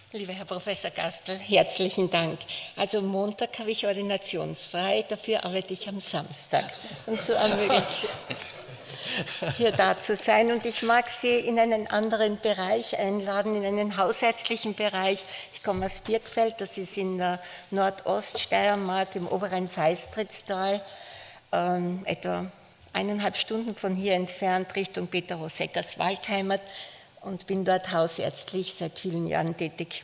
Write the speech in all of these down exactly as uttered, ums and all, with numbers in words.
Lieber Herr Professor Gastl, herzlichen Dank. Also Montag habe ich ordinationsfrei, dafür arbeite ich am Samstag. Und so ermöglicht hier da zu sein. Und ich mag Sie in einen anderen Bereich einladen, in einen hausärztlichen Bereich. Ich komme aus Birkfeld, das ist in der Nordoststeiermark im oberen Feistrittstal, ähm, etwa eineinhalb Stunden von hier entfernt, Richtung Peter-Roseckers Waldheimat. Und bin dort hausärztlich seit vielen Jahren tätig.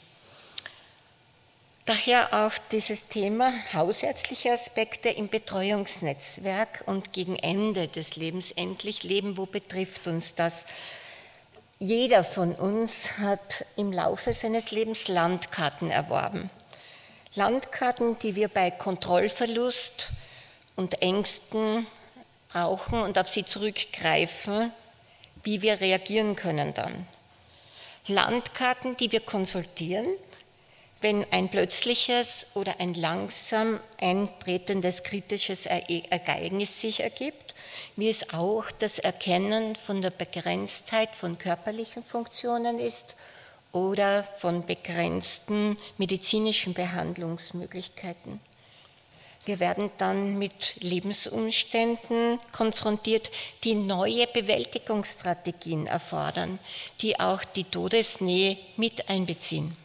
Daher auch dieses Thema hausärztliche Aspekte im Betreuungsnetzwerk und gegen Ende des Lebens endlich leben. Wo betrifft uns das? Jeder von uns hat im Laufe seines Lebens Landkarten erworben. Landkarten, die wir bei Kontrollverlust und Ängsten brauchen und auf sie zurückgreifen, wie wir reagieren können dann. Landkarten, die wir konsultieren, wenn ein plötzliches oder ein langsam eintretendes kritisches Ereignis sich ergibt, wie es auch das Erkennen von der Begrenztheit von körperlichen Funktionen ist oder von begrenzten medizinischen Behandlungsmöglichkeiten. Wir werden dann mit Lebensumständen konfrontiert, die neue Bewältigungsstrategien erfordern, die auch die Todesnähe mit einbeziehen.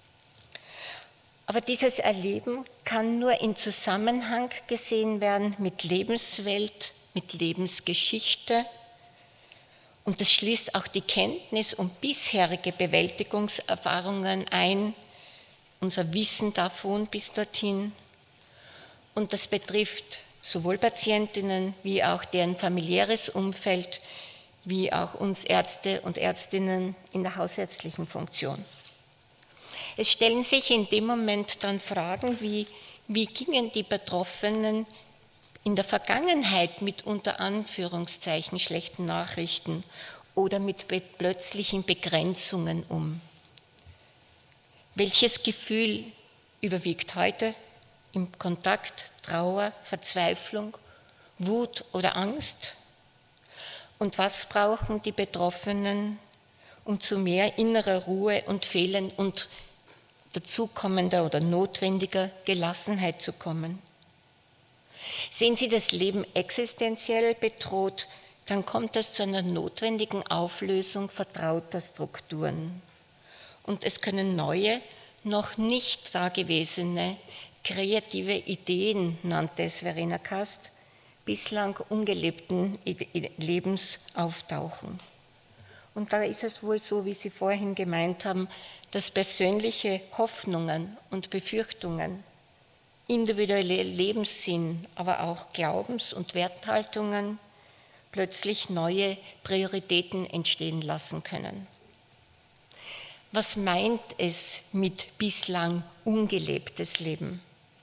Aber dieses Erleben kann nur in Zusammenhang gesehen werden mit Lebenswelt, mit Lebensgeschichte. Und das schließt auch die Kenntnis um bisherige Bewältigungserfahrungen ein, unser Wissen davon bis dorthin. Und das betrifft sowohl Patientinnen wie auch deren familiäres Umfeld, wie auch uns Ärzte und Ärztinnen in der hausärztlichen Funktion. Es stellen sich in dem Moment dann Fragen wie, wie gingen die Betroffenen in der Vergangenheit mit unter Anführungszeichen schlechten Nachrichten oder mit plötzlichen Begrenzungen um? Welches Gefühl überwiegt heute? Im Kontakt, Trauer, Verzweiflung, Wut oder Angst? Und was brauchen die Betroffenen, um zu mehr innerer Ruhe und Fehlen und dazukommender oder notwendiger Gelassenheit zu kommen? Sehen Sie das Leben existenziell bedroht, dann kommt es zu einer notwendigen Auflösung vertrauter Strukturen. Und es können neue, noch nicht dagewesene kreative Ideen, nannte es Verena Kast, bislang ungelebten Lebens auftauchen. Und da ist es wohl so, wie Sie vorhin gemeint haben, dass persönliche Hoffnungen und Befürchtungen, individuelle Lebenssinn, aber auch Glaubens- und Werthaltungen plötzlich neue Prioritäten entstehen lassen können. Was meint es mit bislang ungelebtes Leben?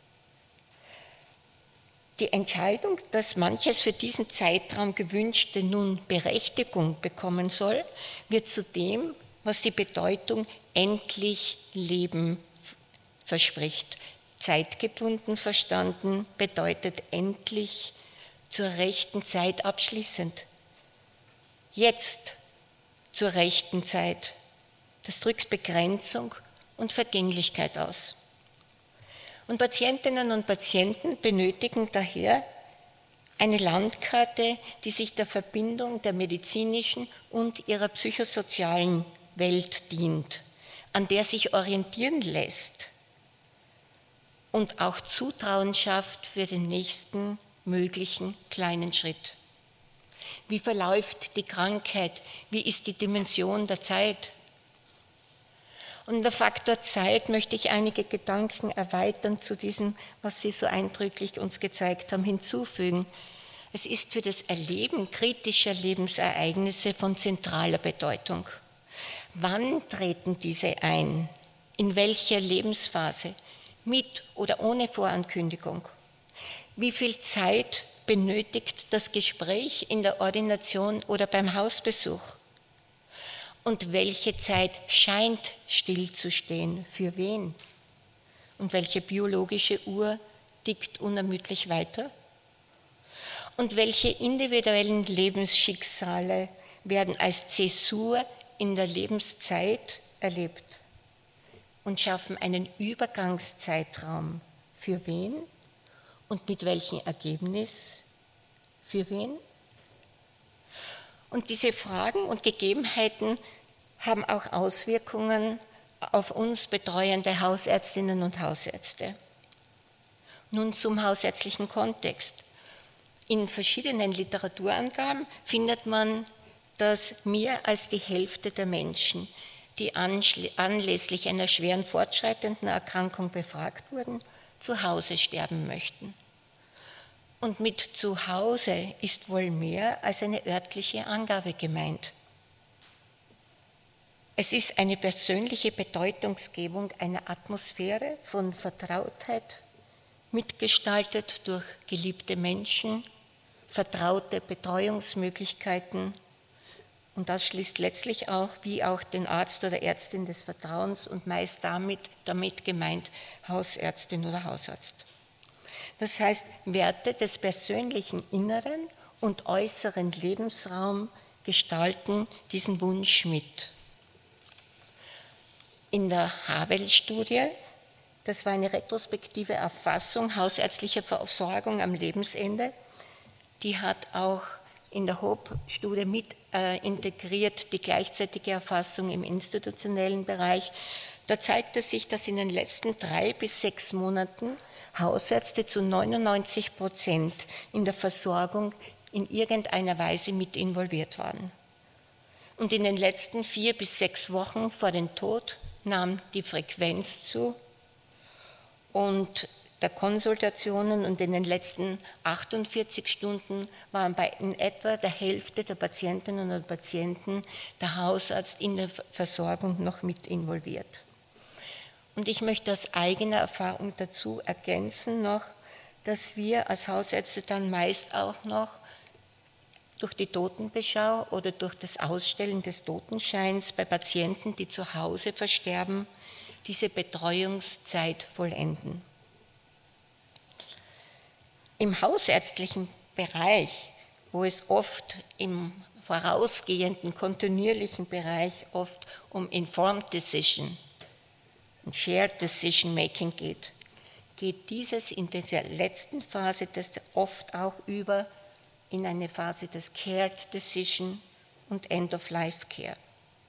Die Entscheidung, dass manches für diesen Zeitraum Gewünschte nun Berechtigung bekommen soll, wird zu dem, was die Bedeutung endlich Leben verspricht. Zeitgebunden verstanden bedeutet endlich zur rechten Zeit abschließend. Jetzt zur rechten Zeit. Das drückt Begrenzung und Vergänglichkeit aus. Und Patientinnen und Patienten benötigen daher eine Landkarte, die sich der Verbindung der medizinischen und ihrer psychosozialen Welt dient, an der sich orientieren lässt und auch Zutrauen schafft für den nächsten möglichen kleinen Schritt. Wie verläuft die Krankheit? Wie ist die Dimension der Zeit? Und der Faktor Zeit möchte ich einige Gedanken erweitern zu diesem, was Sie so eindrücklich uns gezeigt haben, hinzufügen. Es ist für das Erleben kritischer Lebensereignisse von zentraler Bedeutung. Wann treten diese ein? In welcher Lebensphase? Mit oder ohne Vorankündigung? Wie viel Zeit benötigt das Gespräch in der Ordination oder beim Hausbesuch? Und welche Zeit scheint stillzustehen? Für wen? Und welche biologische Uhr tickt unermüdlich weiter? Und welche individuellen Lebensschicksale – werden, werden als Zäsur in der Lebenszeit erlebt. und schaffen einen Übergangszeitraum. Für wen und mit welchem Ergebnis? Für wen? Und diese Fragen und Gegebenheiten haben auch Auswirkungen auf uns betreuende Hausärztinnen und Hausärzte. Nun zum hausärztlichen Kontext. In verschiedenen Literaturangaben findet man, dass mehr als die Hälfte der Menschen, die anlässlich einer schweren fortschreitenden Erkrankung befragt wurden, zu Hause sterben möchten. Und mit zu Hause ist wohl mehr als eine örtliche Angabe gemeint. Es ist eine persönliche Bedeutungsgebung einer Atmosphäre von Vertrautheit, mitgestaltet durch geliebte Menschen, vertraute Betreuungsmöglichkeiten, und das schließt letztlich auch, wie auch den Arzt oder Ärztin des Vertrauens und meist damit, damit gemeint Hausärztin oder Hausarzt. Das heißt, Werte des persönlichen inneren und äußeren Lebensraums gestalten diesen Wunsch mit. In der Havel-Studie, das war eine retrospektive Erfassung hausärztlicher Versorgung am Lebensende, die hat auch in der Hope-Studie mit äh, integriert die gleichzeitige Erfassung im institutionellen Bereich. Da zeigte sich, dass in den letzten drei bis sechs Monaten Hausärzte zu neunundneunzig Prozent in der Versorgung in irgendeiner Weise mit involviert waren. Und in den letzten vier bis sechs Wochen vor dem Tod nahm die Frequenz zu und der Konsultationen, und in den letzten achtundvierzig Stunden waren bei in etwa der Hälfte der Patientinnen und Patienten der Hausarzt in der Versorgung noch mit involviert. Und ich möchte aus eigener Erfahrung dazu ergänzen noch, dass wir als Hausärzte dann meist auch noch durch die Totenbeschau oder durch das Ausstellen des Totenscheins bei Patienten, die zu Hause versterben, diese Betreuungszeit vollenden. Im hausärztlichen Bereich, wo es oft im vorausgehenden, kontinuierlichen Bereich oft um Informed Decision und Shared Decision Making geht, geht dieses in dieser letzten Phase des oft auch über in eine Phase des Cared Decision und End-of-Life Care.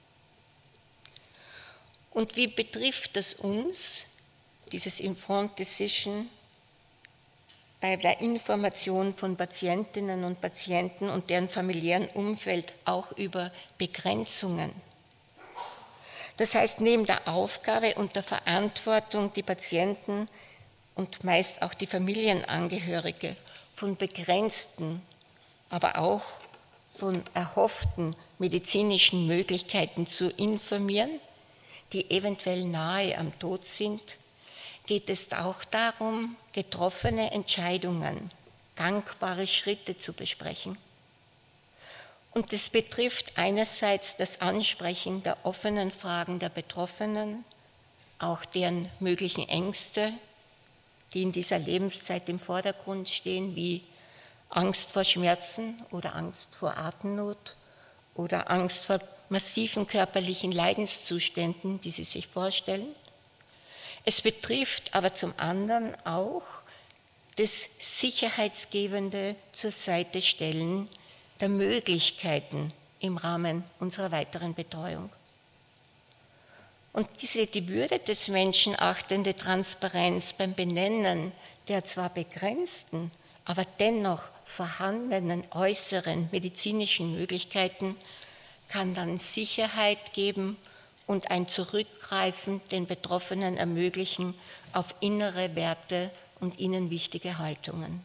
Und wie betrifft das uns, dieses Informed Decision, bei der Information von Patientinnen und Patienten und deren familiären Umfeld auch über Begrenzungen? Das heißt, neben der Aufgabe und der Verantwortung, die Patienten und meist auch die Familienangehörige von begrenzten, aber auch von erhofften medizinischen Möglichkeiten zu informieren, die eventuell nahe am Tod sind, geht es auch darum, getroffene Entscheidungen, gangbare Schritte zu besprechen. Und es betrifft einerseits das Ansprechen der offenen Fragen der Betroffenen, auch deren möglichen Ängste, die in dieser Lebenszeit im Vordergrund stehen, wie Angst vor Schmerzen oder Angst vor Atemnot oder Angst vor massiven körperlichen Leidenszuständen, die sie sich vorstellen. Es betrifft aber zum anderen auch das sicherheitsgebende zur Seite stellen der Möglichkeiten im Rahmen unserer weiteren Betreuung. Und diese die Würde des Menschen achtende Transparenz beim Benennen der zwar begrenzten, aber dennoch vorhandenen äußeren medizinischen Möglichkeiten kann dann Sicherheit geben und ein Zurückgreifen den Betroffenen ermöglichen auf innere Werte und ihnen wichtige Haltungen.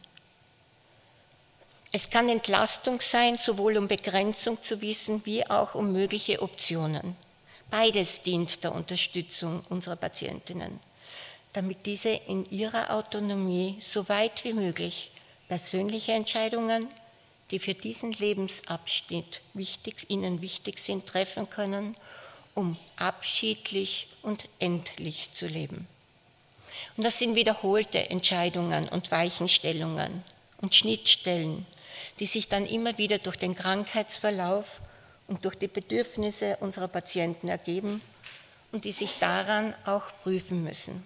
Es kann Entlastung sein, sowohl um Begrenzung zu wissen, wie auch um mögliche Optionen. Beides dient der Unterstützung unserer Patientinnen, damit diese in ihrer Autonomie so weit wie möglich persönliche Entscheidungen, die für diesen Lebensabschnitt wichtig, ihnen wichtig sind, treffen können, um abschiedlich und endlich zu leben. Und das sind wiederholte Entscheidungen und Weichenstellungen und Schnittstellen, die sich dann immer wieder durch den Krankheitsverlauf und durch die Bedürfnisse unserer Patienten ergeben und die sich daran auch prüfen müssen.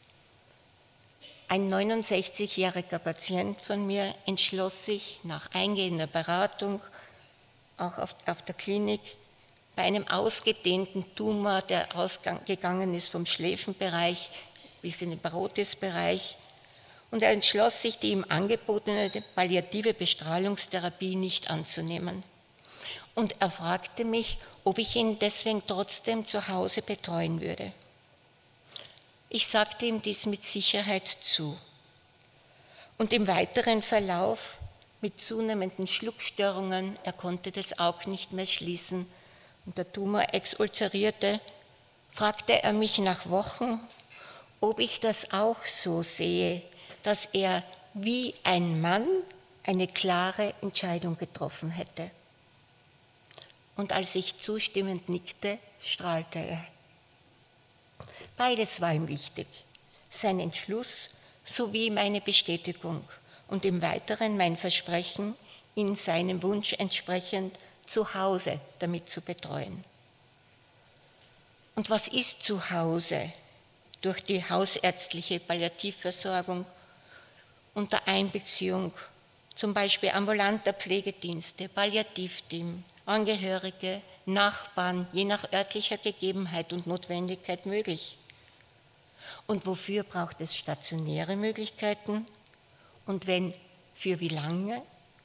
Ein neunundsechzigjähriger Patient von mir entschloss sich nach eingehender Beratung, auch auf, auf der Klinik, bei einem ausgedehnten Tumor, der ausgegangen ist vom Schläfenbereich bis in den Parotisbereich, und er entschloss sich, die ihm angebotene palliative Bestrahlungstherapie nicht anzunehmen. Und er fragte mich, ob ich ihn deswegen trotzdem zu Hause betreuen würde. Ich sagte ihm dies mit Sicherheit zu. Und im weiteren Verlauf, mit zunehmenden Schluckstörungen, er konnte das Auge nicht mehr schließen und der Tumor exulzerierte, fragte er mich nach Wochen, ob ich das auch so sehe, dass er wie ein Mann eine klare Entscheidung getroffen hätte. Und als ich zustimmend nickte, strahlte er. Beides war ihm wichtig, sein Entschluss sowie meine Bestätigung und im Weiteren mein Versprechen, ihn seinem Wunsch entsprechend zu Hause damit zu betreuen. Und was ist zu Hause durch die hausärztliche Palliativversorgung unter Einbeziehung zum Beispiel ambulanter Pflegedienste, Palliativteam, Angehörige, Nachbarn, je nach örtlicher Gegebenheit und Notwendigkeit möglich? Und wofür braucht es stationäre Möglichkeiten? Und wenn, für wie lange?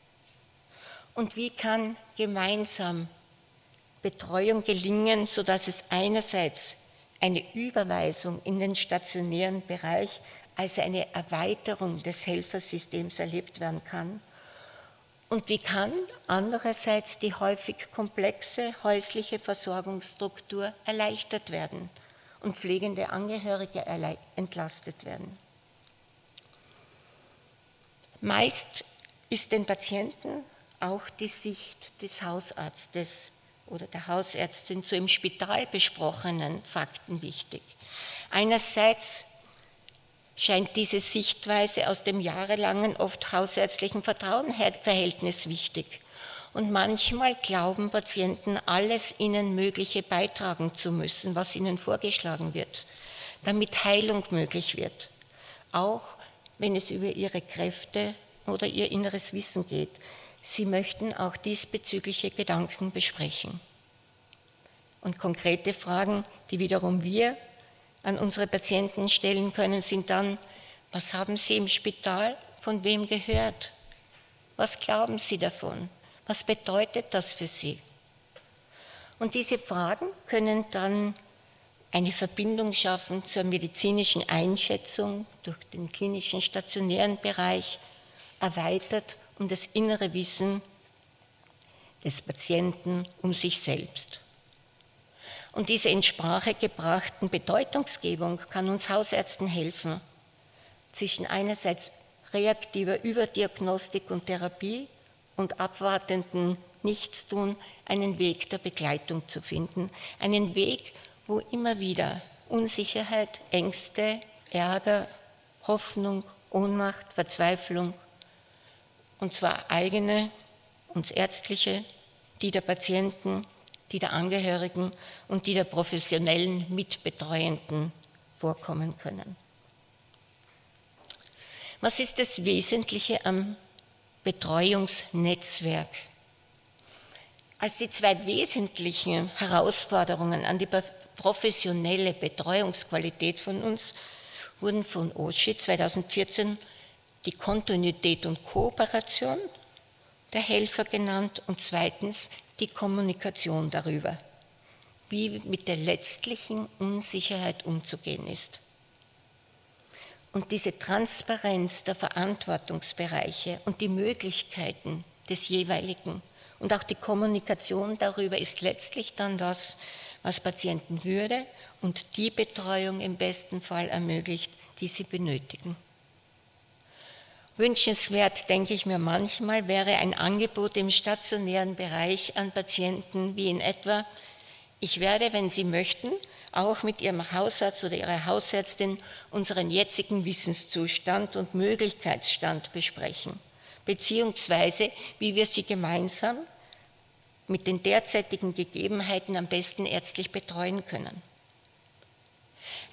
Und wie kann gemeinsam Betreuung gelingen, sodass es einerseits eine Überweisung in den stationären Bereich als eine Erweiterung des Helfersystems erlebt werden kann? Und wie kann andererseits die häufig komplexe häusliche Versorgungsstruktur erleichtert werden und pflegende Angehörige entlastet werden? Meist ist den Patienten auch die Sicht des Hausarztes oder der Hausärztin zu im Spital besprochenen Fakten wichtig. Einerseits scheint diese Sichtweise aus dem jahrelangen, oft hausärztlichen Vertrauensverhältnis wichtig. Und manchmal glauben Patienten, alles ihnen Mögliche beitragen zu müssen, was ihnen vorgeschlagen wird, damit Heilung möglich wird, auch wenn es über ihre Kräfte oder ihr inneres Wissen geht. Sie möchten auch diesbezügliche Gedanken besprechen. Und konkrete Fragen, die wiederum wir an unsere Patienten stellen können, sind dann: Was haben Sie im Spital von wem gehört? Was glauben Sie davon? Was bedeutet das für Sie? Und diese Fragen können dann eine Verbindung schaffen zur medizinischen Einschätzung durch den klinischen stationären Bereich, erweitert um das innere Wissen des Patienten um sich selbst. Und diese in Sprache gebrachten Bedeutungsgebung kann uns Hausärzten helfen, zwischen einerseits reaktiver Überdiagnostik und Therapie und abwartenden Nichtstun einen Weg der Begleitung zu finden. Einen Weg, wo immer wieder Unsicherheit, Ängste, Ärger, Hoffnung, Ohnmacht, Verzweiflung, und zwar eigene, uns ärztliche, die der Patienten, die der Angehörigen und die der professionellen Mitbetreuenden vorkommen können. Was ist das Wesentliche am Betreuungsnetzwerk? Als die zwei wesentlichen Herausforderungen an die professionelle Betreuungsqualität von uns wurden von Oshie zweitausendvierzehn die Kontinuität und Kooperation der Helfer genannt und zweitens die Kommunikation darüber, wie mit der letztlichen Unsicherheit umzugehen ist. Und diese Transparenz der Verantwortungsbereiche und die Möglichkeiten des jeweiligen und auch die Kommunikation darüber ist letztlich dann das, was Patientenwürde und die Betreuung im besten Fall ermöglicht, die sie benötigen. Wünschenswert, denke ich mir manchmal, wäre ein Angebot im stationären Bereich an Patienten wie in etwa: Ich werde, wenn Sie möchten, auch mit Ihrem Hausarzt oder Ihrer Hausärztin unseren jetzigen Wissenszustand und Möglichkeitsstand besprechen, beziehungsweise wie wir Sie gemeinsam mit den derzeitigen Gegebenheiten am besten ärztlich betreuen können.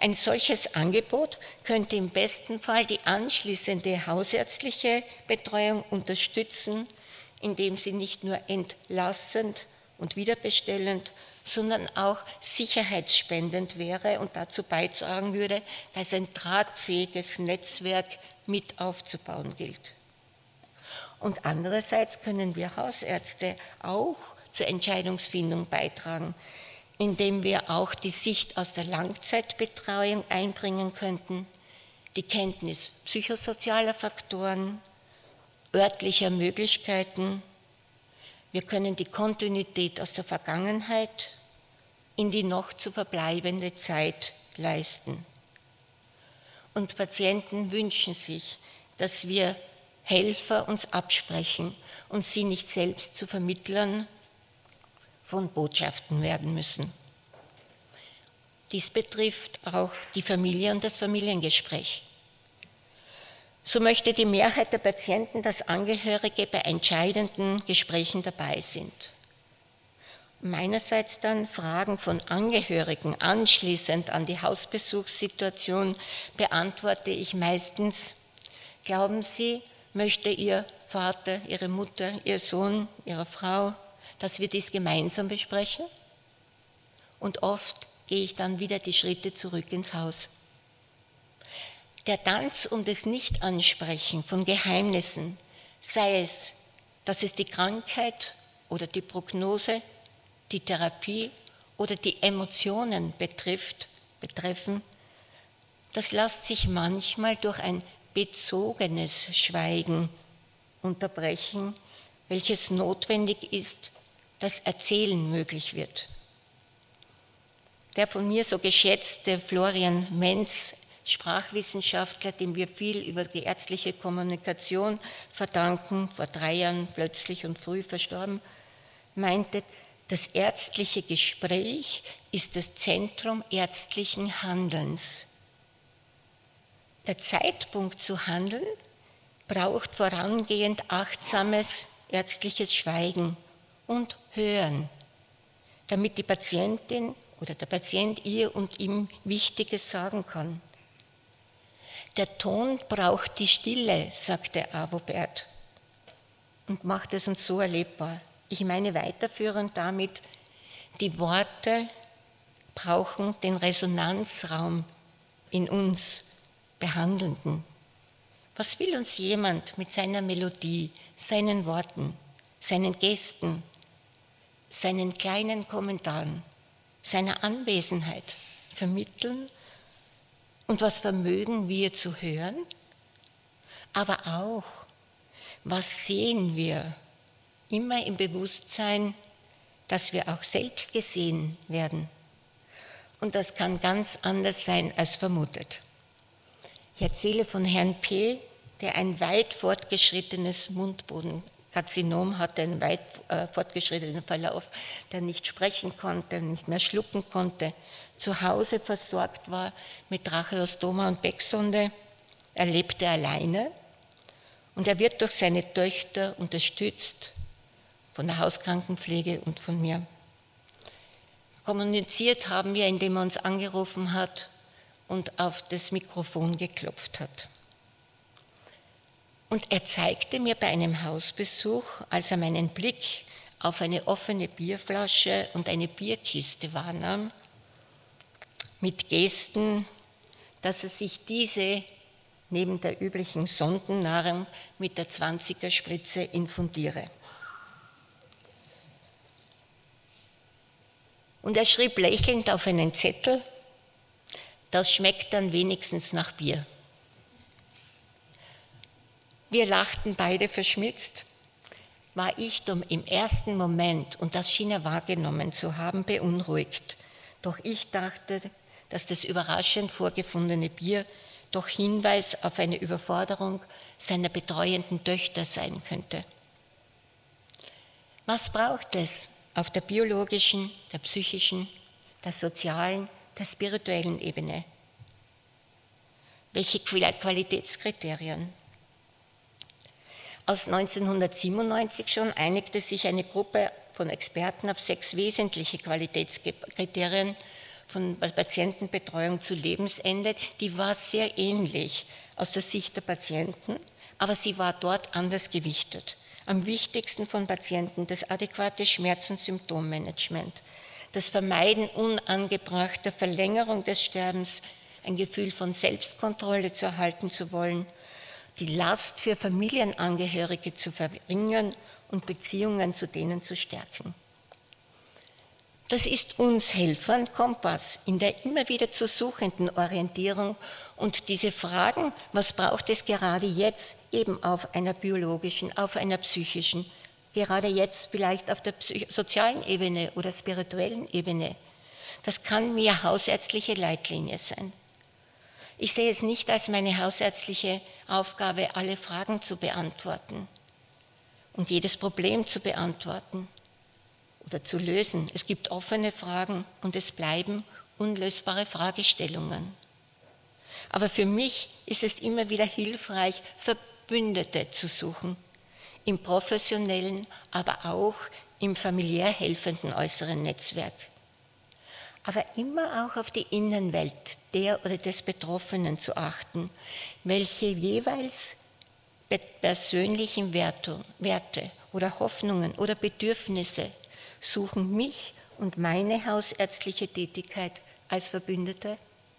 Ein solches Angebot könnte im besten Fall die anschließende hausärztliche Betreuung unterstützen, indem sie nicht nur entlassend und wiederbestellend, sondern auch sicherheitsspendend wäre und dazu beitragen würde, dass ein tragfähiges Netzwerk mit aufzubauen gilt. Und andererseits können wir Hausärzte auch zur Entscheidungsfindung beitragen, indem wir auch die Sicht aus der Langzeitbetreuung einbringen könnten, die Kenntnis psychosozialer Faktoren, örtlicher Möglichkeiten. Wir können die Kontinuität aus der Vergangenheit in die noch zu verbleibende Zeit leisten. Und Patienten wünschen sich, dass wir Helfer uns absprechen und sie nicht selbst zu Vermittlern von Botschaften werden müssen. Dies betrifft auch die Familie und das Familiengespräch. So möchte die Mehrheit der Patienten, dass Angehörige bei entscheidenden Gesprächen dabei sind. Meinerseits dann Fragen von Angehörigen anschließend an die Hausbesuchssituation beantworte ich meistens: Glauben Sie, möchte Ihr Vater, Ihre Mutter, Ihr Sohn, Ihre Frau, dass wir dies gemeinsam besprechen? Und oft gehe ich dann wieder die Schritte zurück ins Haus. Der Tanz um das Nicht-Ansprechen von Geheimnissen, sei es, dass es die Krankheit oder die Prognose, die Therapie oder die Emotionen betrifft, betreffen, das lässt sich manchmal durch ein bezogenes Schweigen unterbrechen, welches notwendig ist, dass Erzählen möglich wird. Der von mir so geschätzte Florian Menz, Sprachwissenschaftler, dem wir viel über die ärztliche Kommunikation verdanken, vor drei Jahren plötzlich und früh verstorben, meinte, das ärztliche Gespräch ist das Zentrum ärztlichen Handelns. Der Zeitpunkt zu handeln braucht vorangehend achtsames ärztliches Schweigen und Hören, damit die Patientin oder der Patient ihr und ihm Wichtiges sagen kann. Der Ton braucht die Stille, sagte Avobert, und macht es uns so erlebbar. Ich meine weiterführend damit, die Worte brauchen den Resonanzraum in uns Behandelnden. Was will uns jemand mit seiner Melodie, seinen Worten, seinen Gesten, seinen kleinen Kommentaren, seiner Anwesenheit vermitteln? Und was vermögen wir zu hören? Aber auch, was sehen wir? Immer im Bewusstsein, dass wir auch selbst gesehen werden. Und das kann ganz anders sein als vermutet. Ich erzähle von Herrn P., der ein weit fortgeschrittenes Mundbodenkarzinom hatte, einen weit äh, fortgeschrittenen Verlauf, der nicht sprechen konnte, nicht mehr schlucken konnte, zu Hause versorgt war mit Tracheostoma und Becksonde. Er lebte alleine und er wird durch seine Töchter unterstützt, von der Hauskrankenpflege und von mir. Kommuniziert haben wir, indem er uns angerufen hat und auf das Mikrofon geklopft hat. Und er zeigte mir bei einem Hausbesuch, als er meinen Blick auf eine offene Bierflasche und eine Bierkiste wahrnahm, mit Gesten, dass er sich diese neben der üblichen Sondennahrung mit der zwanziger Spritze infundiere. Und er schrieb lächelnd auf einen Zettel: Das schmeckt dann wenigstens nach Bier. Wir lachten beide verschmitzt. War ich im ersten Moment, und das schien er wahrgenommen zu haben, beunruhigt. Doch ich dachte, dass das überraschend vorgefundene Bier doch Hinweis auf eine Überforderung seiner betreuenden Töchter sein könnte. Was braucht es auf der biologischen, der psychischen, der sozialen, der spirituellen Ebene? Welche Qualitätskriterien? Aus neunzehnhundertsiebenundneunzig schon einigte sich eine Gruppe von Experten auf sechs wesentliche Qualitätskriterien, von Patientenbetreuung zu Lebensende, die war sehr ähnlich aus der Sicht der Patienten, aber sie war dort anders gewichtet. Am wichtigsten von Patienten das adäquate Schmerz- und Symptommanagement, das Vermeiden unangebrachter Verlängerung des Sterbens, ein Gefühl von Selbstkontrolle zu erhalten zu wollen, die Last für Familienangehörige zu verringern und Beziehungen zu denen zu stärken. Das ist uns Helfern Kompass in der immer wieder zu suchenden Orientierung und diese Fragen, was braucht es gerade jetzt eben auf einer biologischen, auf einer psychischen, gerade jetzt vielleicht auf der sozialen Ebene oder spirituellen Ebene. Das kann mir hausärztliche Leitlinie sein. Ich sehe es nicht als meine hausärztliche Aufgabe, alle Fragen zu beantworten und jedes Problem zu beantworten oder zu lösen. Es gibt offene Fragen und es bleiben unlösbare Fragestellungen. Aber für mich ist es immer wieder hilfreich, Verbündete zu suchen, im professionellen, aber auch im familiär helfenden äußeren Netzwerk. Aber immer auch auf die Innenwelt der oder des Betroffenen zu achten, welche jeweils persönlichen Werte, Werte oder Hoffnungen oder Bedürfnisse suchen mich und meine hausärztliche Tätigkeit als Verbündete.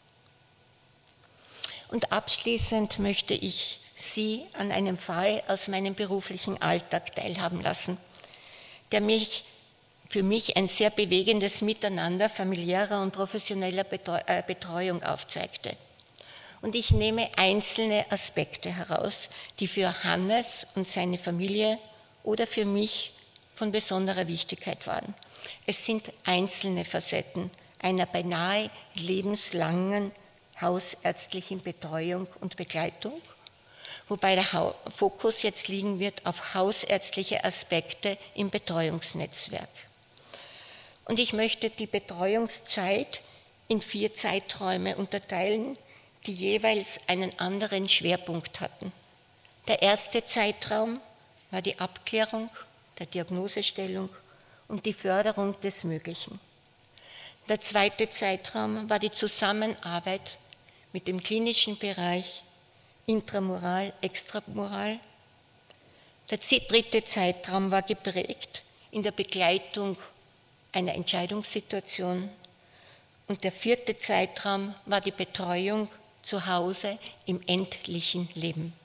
Und abschließend möchte ich Sie an einem Fall aus meinem beruflichen Alltag teilhaben lassen, der mich für mich ein sehr bewegendes Miteinander familiärer und professioneller Betreuung aufzeigte. Und ich nehme einzelne Aspekte heraus, die für Hannes und seine Familie oder für mich von besonderer Wichtigkeit waren. Es sind einzelne Facetten einer beinahe lebenslangen hausärztlichen Betreuung und Begleitung, wobei der Fokus jetzt liegen wird auf hausärztliche Aspekte im Betreuungsnetzwerk. Und ich möchte die Betreuungszeit in vier Zeiträume unterteilen, die jeweils einen anderen Schwerpunkt hatten. Der erste Zeitraum war die Abklärung, der Diagnosestellung und die Förderung des Möglichen. Der zweite Zeitraum war die Zusammenarbeit mit dem klinischen Bereich, intramural, extramural. Der dritte Zeitraum war geprägt in der Begleitung einer Entscheidungssituation und der vierte Zeitraum war die Betreuung zu Hause im endlichen Leben.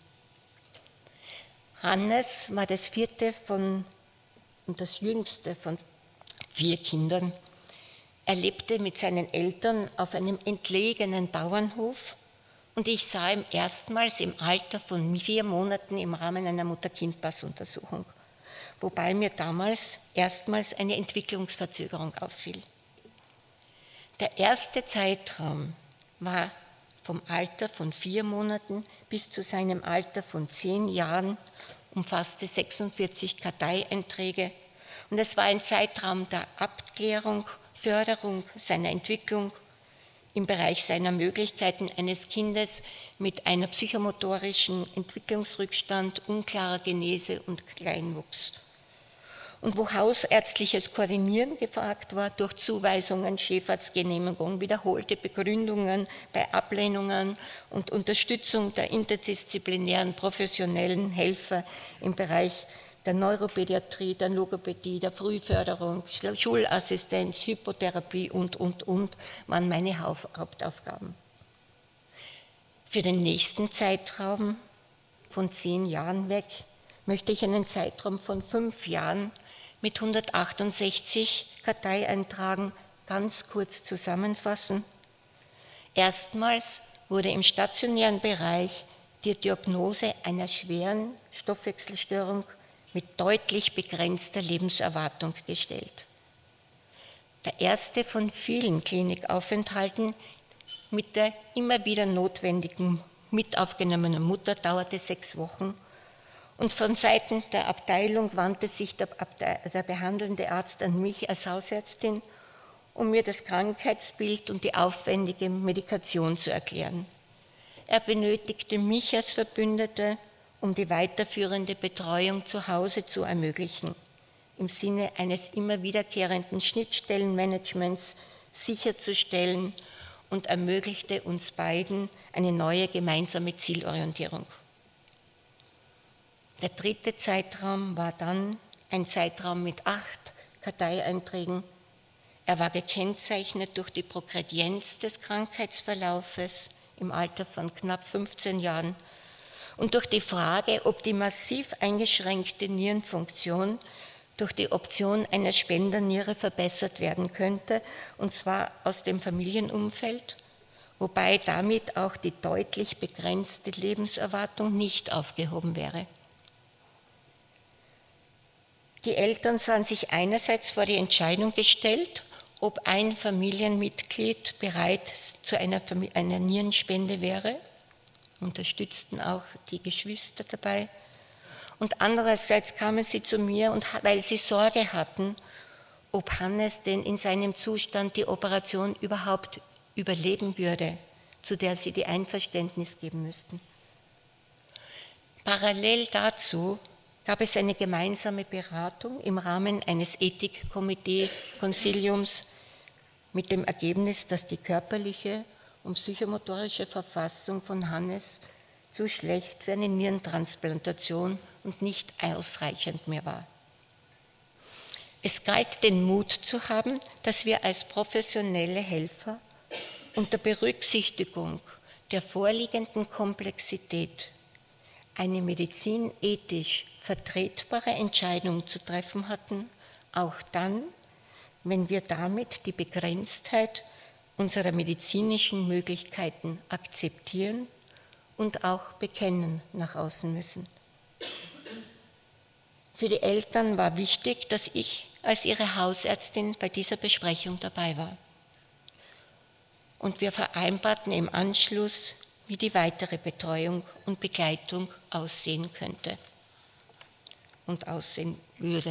Hannes war das vierte von, und das jüngste von vier Kindern. Er lebte mit seinen Eltern auf einem entlegenen Bauernhof und ich sah ihn erstmals im Alter von vier Monaten im Rahmen einer Mutter-Kind-Pass-Untersuchung, wobei mir damals erstmals eine Entwicklungsverzögerung auffiel. Der erste Zeitraum war vom Alter von vier Monaten bis zu seinem Alter von zehn Jahren, umfasste sechsundvierzig Karteieinträge und es war ein Zeitraum der Abklärung, Förderung seiner Entwicklung im Bereich seiner Möglichkeiten eines Kindes mit einer psychomotorischen Entwicklungsrückstand, unklarer Genese und Kleinwuchs. Und wo hausärztliches Koordinieren gefragt war, durch Zuweisungen, Chefarztgenehmigung, wiederholte Begründungen bei Ablehnungen und Unterstützung der interdisziplinären professionellen Helfer im Bereich der Neuropädiatrie, der Logopädie, der Frühförderung, Schulassistenz, Hypotherapie und, und, und, waren meine Hauptaufgaben. Für den nächsten Zeitraum von zehn Jahren weg möchte ich einen Zeitraum von fünf Jahren mit hundertachtundsechzig Karteieintragen ganz kurz zusammenfassen. Erstmals wurde im stationären Bereich die Diagnose einer schweren Stoffwechselstörung mit deutlich begrenzter Lebenserwartung gestellt. Der erste von vielen Klinikaufenthalten mit der immer wieder notwendigen mit aufgenommenen Mutter dauerte sechs Wochen und von Seiten der Abteilung wandte sich der, der behandelnde Arzt an mich als Hausärztin, um mir das Krankheitsbild und die aufwendige Medikation zu erklären. Er benötigte mich als Verbündete, um die weiterführende Betreuung zu Hause zu ermöglichen, im Sinne eines immer wiederkehrenden Schnittstellenmanagements sicherzustellen und ermöglichte uns beiden eine neue gemeinsame Zielorientierung. Der dritte Zeitraum war dann ein Zeitraum mit acht Karteieinträgen. Er war gekennzeichnet durch die Progredienz des Krankheitsverlaufes im Alter von knapp fünfzehn Jahren und durch die Frage, ob die massiv eingeschränkte Nierenfunktion durch die Option einer Spenderniere verbessert werden könnte, und zwar aus dem Familienumfeld, wobei damit auch die deutlich begrenzte Lebenserwartung nicht aufgehoben wäre. Die Eltern sahen sich einerseits vor die Entscheidung gestellt, ob ein Familienmitglied bereit zu einer, einer Nierenspende wäre, unterstützten auch die Geschwister dabei. Und andererseits kamen sie zu mir, und, weil sie Sorge hatten, ob Hannes denn in seinem Zustand die Operation überhaupt überleben würde, zu der sie die Einverständnis geben müssten. Parallel dazu gab es eine gemeinsame Beratung im Rahmen eines Ethikkomitee-Konsiliums mit dem Ergebnis, dass die körperliche und psychomotorische Verfassung von Hannes zu schlecht für eine Nierentransplantation und nicht ausreichend mehr war. Es galt, den Mut zu haben, dass wir als professionelle Helfer unter Berücksichtigung der vorliegenden Komplexität eine medizinethisch vertretbare Entscheidung zu treffen hatten, auch dann, wenn wir damit die Begrenztheit unserer medizinischen Möglichkeiten akzeptieren und auch bekennen nach außen müssen. Für die Eltern war wichtig, dass ich als ihre Hausärztin bei dieser Besprechung dabei war. Und wir vereinbarten im Anschluss, wie die weitere Betreuung und Begleitung aussehen könnte und aussehen würde.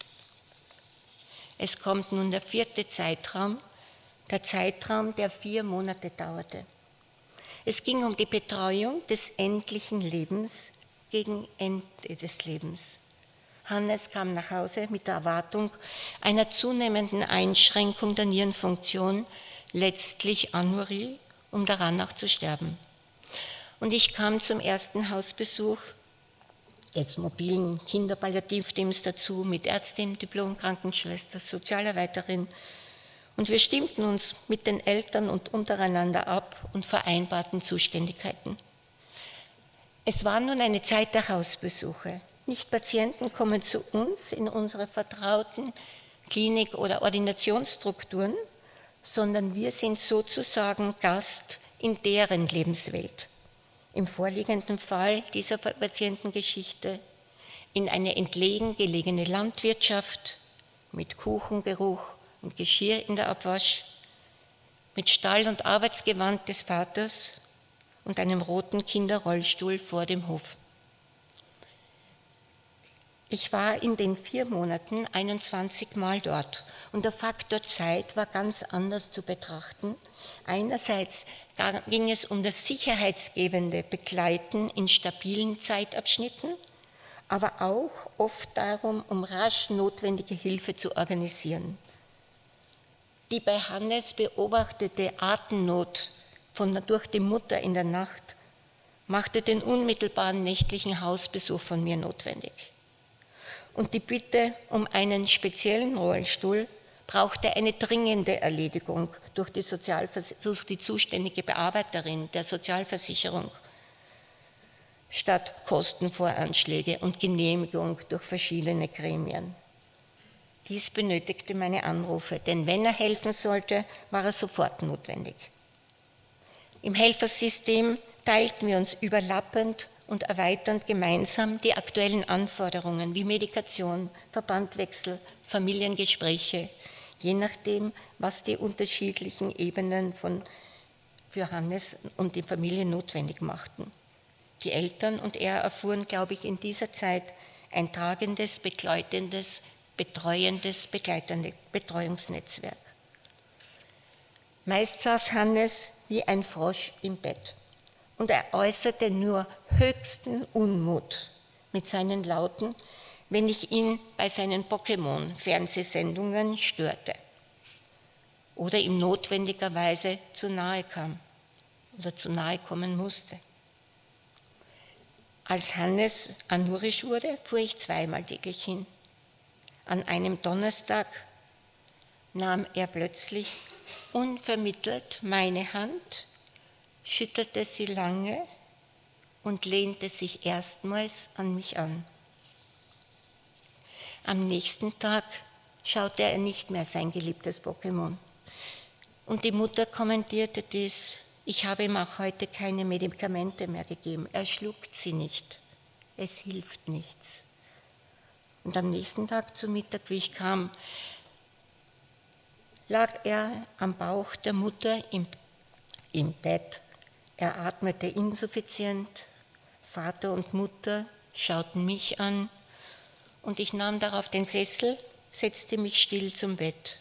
Es kommt nun der vierte Zeitraum, der Zeitraum, der vier Monate dauerte. Es ging um die Betreuung des endlichen Lebens gegen Ende des Lebens. Hannes kam nach Hause mit der Erwartung einer zunehmenden Einschränkung der Nierenfunktion, letztlich Anurie, um daran auch zu sterben. Und ich kam zum ersten Hausbesuch des mobilen Kinderpalliativteams dazu mit Ärztin, Diplom-Krankenschwester, Sozialarbeiterin. Und wir stimmten uns mit den Eltern und untereinander ab und vereinbarten Zuständigkeiten. Es war nun eine Zeit der Hausbesuche. Nicht Patienten kommen zu uns in unsere vertrauten Klinik- oder Ordinationsstrukturen, sondern wir sind sozusagen Gast in deren Lebenswelt. Im vorliegenden Fall dieser Patientengeschichte in eine entlegen gelegene Landwirtschaft mit Kuchengeruch und Geschirr in der Abwasch, mit Stall- und Arbeitsgewand des Vaters und einem roten Kinderrollstuhl vor dem Hof. Ich war in den vier Monaten einundzwanzig Mal dort und der Faktor Zeit war ganz anders zu betrachten. Einerseits ging es um das sicherheitsgebende Begleiten in stabilen Zeitabschnitten, aber auch oft darum, um rasch notwendige Hilfe zu organisieren. Die bei Hannes beobachtete Atemnot von, durch die Mutter in der Nacht machte den unmittelbaren nächtlichen Hausbesuch von mir notwendig. Und die Bitte um einen speziellen Rollstuhl brauchte eine dringende Erledigung durch die, durch die zuständige Bearbeiterin der Sozialversicherung statt Kostenvoranschläge und Genehmigung durch verschiedene Gremien. Dies benötigte meine Anrufe, denn wenn er helfen sollte, war er sofort notwendig. Im Helfersystem teilten wir uns überlappend und erweiternd gemeinsam die aktuellen Anforderungen wie Medikation, Verbandwechsel, Familiengespräche, je nachdem, was die unterschiedlichen Ebenen von, für Hannes und die Familie notwendig machten. Die Eltern und er erfuhren, glaube ich, in dieser Zeit ein tragendes, begleitendes, betreuendes, begleitendes Betreuungsnetzwerk. Meist saß Hannes wie ein Frosch im Bett und er äußerte nur höchsten Unmut mit seinen Lauten, wenn ich ihn bei seinen Pokémon-Fernsehsendungen störte. oder ihm notwendigerweise zu nahe kam oder zu nahe kommen musste. Als Hannes anurisch wurde, fuhr ich zweimal täglich hin. An einem Donnerstag nahm er plötzlich unvermittelt meine Hand, schüttelte sie lange und lehnte sich erstmals an mich an. Am nächsten Tag schaute er nicht mehr sein geliebtes Pokémon. Und die Mutter kommentierte dies: Ich habe ihm auch heute keine Medikamente mehr gegeben. Er schluckt sie nicht. Es hilft nichts. Und am nächsten Tag zu Mittag, wie ich kam, lag er am Bauch der Mutter im, im Bett. Er atmete insuffizient. Vater und Mutter schauten mich an und ich nahm darauf den Sessel, setzte mich still zum Bett.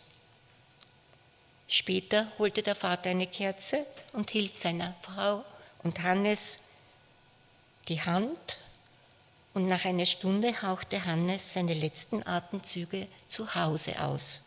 Später holte der Vater eine Kerze und hielt seiner Frau und Hannes die Hand, und nach einer Stunde hauchte Hannes seine letzten Atemzüge zu Hause aus.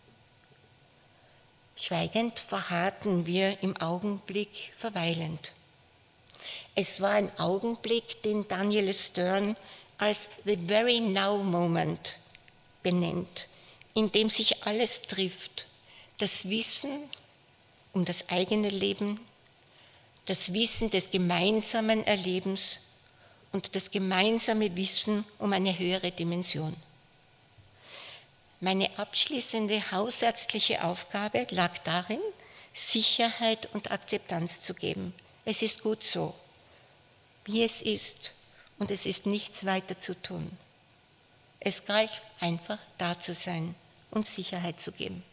Schweigend verharrten wir im Augenblick verweilend. Es war ein Augenblick, den Daniel Stern als the very now moment benennt, in dem sich alles trifft: das Wissen um das eigene Leben, das Wissen des gemeinsamen Erlebens und das gemeinsame Wissen um eine höhere Dimension. Meine abschließende hausärztliche Aufgabe lag darin, Sicherheit und Akzeptanz zu geben. Es ist gut so, wie es ist, und es ist nichts weiter zu tun. Es galt einfach, da zu sein und Sicherheit zu geben.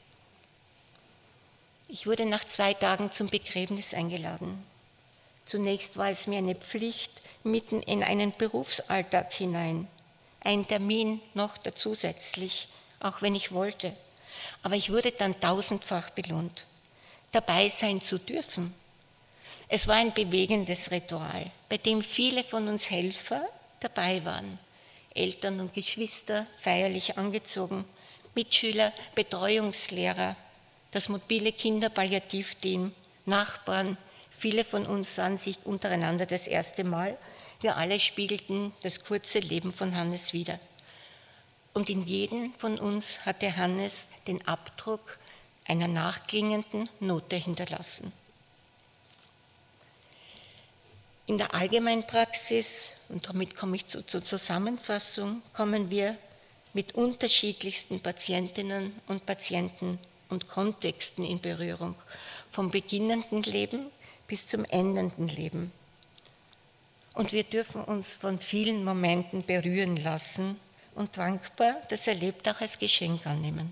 Ich wurde nach zwei Tagen zum Begräbnis eingeladen. Zunächst war es mir eine Pflicht, mitten in einen Berufsalltag hinein. Ein Termin noch dazusätzlich, auch wenn ich wollte. Aber ich wurde dann tausendfach belohnt, dabei sein zu dürfen. Es war ein bewegendes Ritual, bei dem viele von uns Helfer dabei waren. Eltern und Geschwister feierlich angezogen, Mitschüler, Betreuungslehrer, das mobile Kinderpalliativteam, Nachbarn. Viele von uns sahen sich untereinander das erste Mal. Wir alle spiegelten das kurze Leben von Hannes wider. Und in jedem von uns hatte Hannes den Abdruck einer nachklingenden Note hinterlassen. In der Allgemeinpraxis, und damit komme ich zu, zur Zusammenfassung, kommen wir mit unterschiedlichsten Patientinnen und Patienten und Kontexten in Berührung, vom beginnenden Leben bis zum endenden Leben. Und wir dürfen uns von vielen Momenten berühren lassen und dankbar das Erlebte auch als Geschenk annehmen.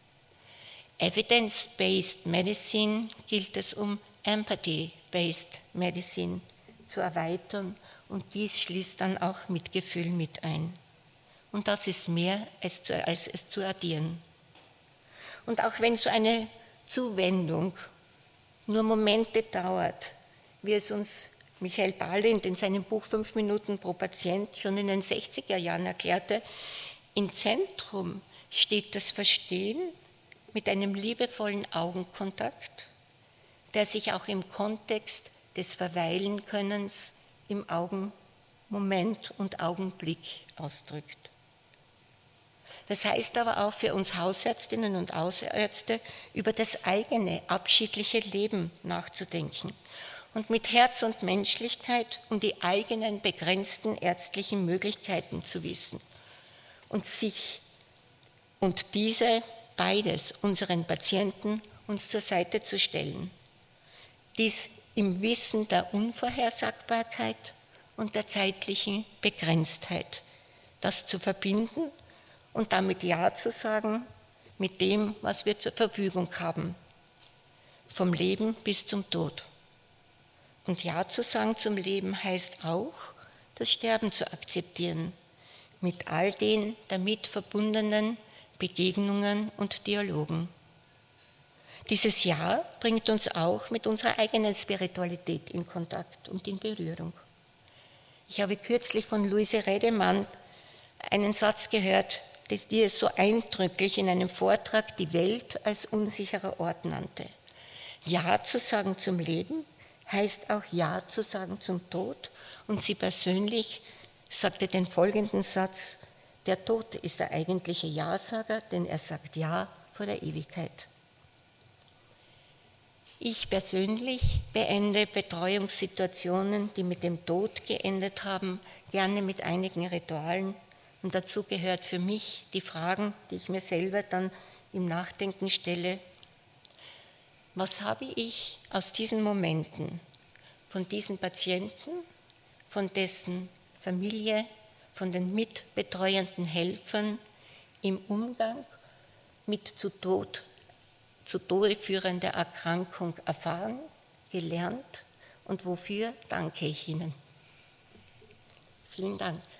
Evidence-Based Medicine gilt es, um Empathy-Based Medicine zu erweitern, und dies schließt dann auch Mitgefühl mit ein. Und das ist mehr als, zu, als es zu addieren. Und auch wenn so eine Zuwendung nur Momente dauert, wie es uns Michael Balint in seinem Buch Fünf Minuten pro Patient schon in den sechziger Jahren erklärte, im Zentrum steht das Verstehen mit einem liebevollen Augenkontakt, der sich auch im Kontext des Verweilenkönnens im Augenmoment und Augenblick ausdrückt. Das heißt aber auch für uns Hausärztinnen und Hausärzte, über das eigene abschiedliche Leben nachzudenken und mit Herz und Menschlichkeit um die eigenen begrenzten ärztlichen Möglichkeiten zu wissen und sich und diese beides unseren Patienten uns zur Seite zu stellen. Dies im Wissen der Unvorhersagbarkeit und der zeitlichen Begrenztheit, das zu verbinden und damit Ja zu sagen mit dem, was wir zur Verfügung haben, vom Leben bis zum Tod. Und Ja zu sagen zum Leben heißt auch, das Sterben zu akzeptieren, mit all den damit verbundenen Begegnungen und Dialogen. Dieses Ja bringt uns auch mit unserer eigenen Spiritualität in Kontakt und in Berührung. Ich habe kürzlich von Luise Redemann einen Satz gehört, die es so eindrücklich in einem Vortrag die Welt als unsicherer Ort nannte. Ja zu sagen zum Leben heißt auch Ja zu sagen zum Tod. Und sie persönlich sagte den folgenden Satz: Der Tod ist der eigentliche Ja-Sager, denn er sagt Ja vor der Ewigkeit. Ich persönlich beende Betreuungssituationen, die mit dem Tod geendet haben, gerne mit einigen Ritualen. Und dazu gehört für mich die Fragen, die ich mir selber dann im Nachdenken stelle. Was habe ich aus diesen Momenten, von diesen Patienten, von dessen Familie, von den mitbetreuenden Helfern im Umgang mit zu Tod, zu Tode führender Erkrankung erfahren, gelernt und wofür danke ich Ihnen. Vielen Dank.